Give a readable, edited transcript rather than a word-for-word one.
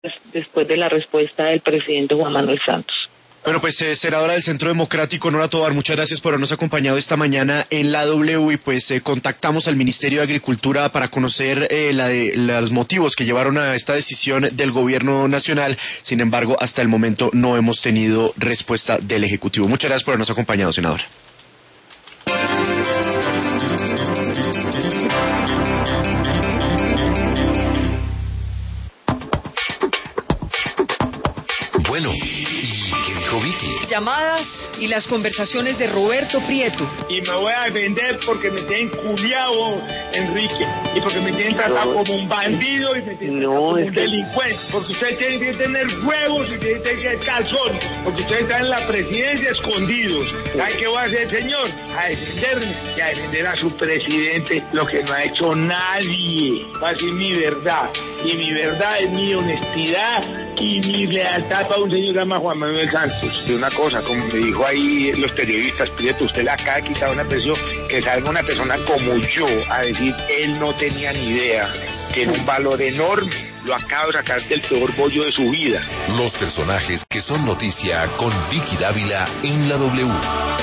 después de la respuesta del presidente Juan Manuel Santos. Bueno, pues senadora del Centro Democrático, Nora Tovar, muchas gracias por habernos acompañado esta mañana en la W y pues contactamos al Ministerio de Agricultura para conocer los motivos que llevaron a esta decisión del Gobierno Nacional. Sin embargo, hasta el momento no hemos tenido respuesta del Ejecutivo. Muchas gracias por habernos acompañado, senadora. Bueno, ¿y qué dijo Vicky? Llamadas y las conversaciones de Roberto Prieto. Y me voy a defender porque me tienen culiado, Enrique, y porque me tienen tratado como un bandido y me tienen tratado como un delincuente, porque ustedes tienen que tener huevos y tienen que tener calzón, porque ustedes están en la presidencia escondidos. ¿Saben qué voy a hacer, señor? A defenderme y a defender a su presidente, lo que no ha hecho nadie. Va a decir mi verdad, y mi verdad es mi honestidad y mi lealtad para un señor llamado Juan Manuel Santos. De una cosa, como me dijo ahí los periodistas, Prieto, usted le acaba de quitar una presión, que salga una persona como yo a decir, él no tenía ni idea, tiene un valor enorme, lo acaba de sacar del peor bollo de su vida. Los personajes que son noticia con Vicky Dávila en la W.